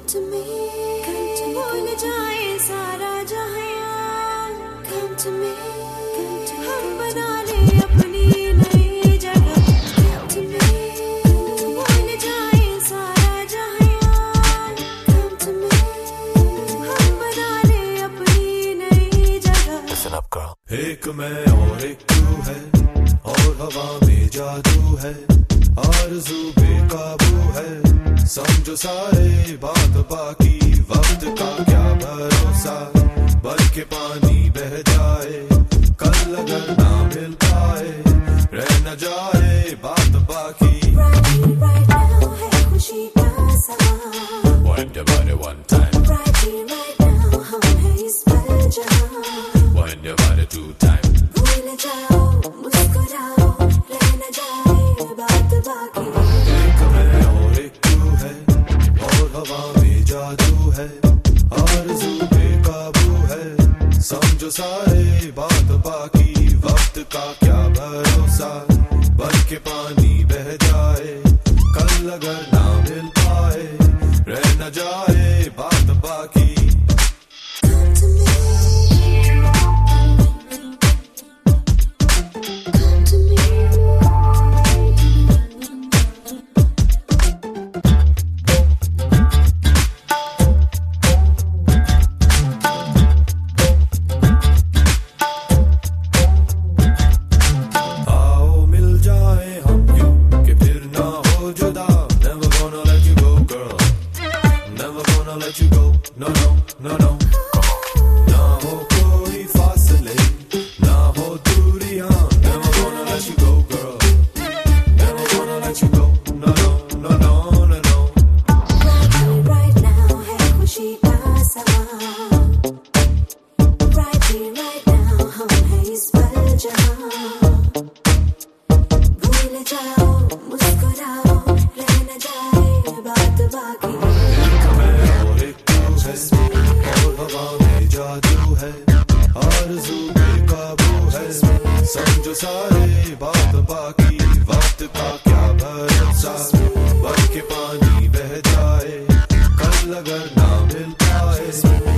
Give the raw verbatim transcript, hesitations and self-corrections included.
to me, come to me, भूल जाए सारा जहां, come to me, come to me, हम बना ले अपनी नई जगह, come to me, भूल जाए सारा जहां, come to me, हम बना ले अपनी नई जगह। Listen up, girl. एक मैं और एक तू है, और हवा में जादू है, आरज़ू बेकाबू है, समझो सारे बात बाकी, वक्त का क्या भरोसा, बन के पानी बह जाए, कल अगर ना मिल पाए, रह न जाए बात बाकी। Right here, right now है खुशी का समा, Wind your body one time, right here, right now हम हैं इस पल जहां, wind your body two time, भूल जाओ मुस्कुराओ, रह न जाए बात बाकी। एक मैं और एक तू है, और हवा में जादू है, आरज़ू बेकाबू है, समझो सारे बात बाकी, वक्त का क्या भरोसा, बन के पानी बह जाए, कल अगर ना मिल पाए, रह न जाए बात बाकी। Come to me, come to me, आओ मिल जाए हम यूं कि फिर ना हो जुदा, never gonna let you go girl, never gonna let you go, no no no no, ना हो कोई फासले, ना हो दूरियां, never gonna let you go girl, never gonna let you go, no no no no no no। right here, right now है खुशी का समा, right here, right now हम हैं इस पल जहां, भूल जाओ मुस्कुराओ, रह न जाए बात बाकी। एक मैं और एक तू है, और हवा में जादू है, आरज़ू बेकाबू है, समझो सारे बात बाकी, वक्त का क्या भरोसा, बन के पानी बह जाए, कल अगर ना मिल पाए,